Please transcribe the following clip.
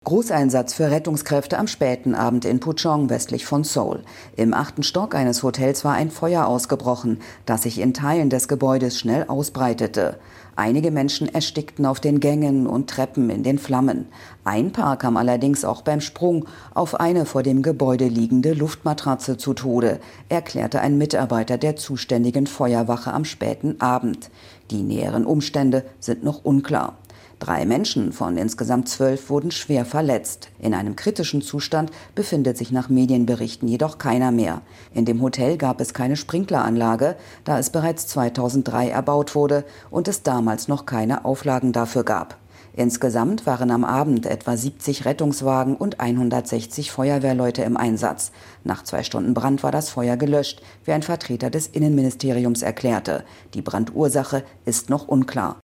Großeinsatz für Rettungskräfte am späten Abend in Puchong, westlich von Seoul. Im 8. Stock eines Hotels war ein Feuer ausgebrochen, das sich in Teilen des Gebäudes schnell ausbreitete. Einige Menschen erstickten auf den Gängen und Treppen in den Flammen. Ein Paar kam allerdings auch beim Sprung auf eine vor dem Gebäude liegende Luftmatratze zu Tode, erklärte ein Mitarbeiter der zuständigen Feuerwache am späten Abend. Die näheren Umstände sind noch unklar. 3 Menschen von insgesamt 12 wurden schwer verletzt. In einem kritischen Zustand befindet sich nach Medienberichten jedoch keiner mehr. In dem Hotel gab es keine Sprinkleranlage, da es bereits 2003 erbaut wurde und es damals noch keine Auflagen dafür gab. Insgesamt waren am Abend etwa 70 Rettungswagen und 160 Feuerwehrleute im Einsatz. Nach 2 Stunden Brand war das Feuer gelöscht, wie ein Vertreter des Innenministeriums erklärte. Die Brandursache ist noch unklar.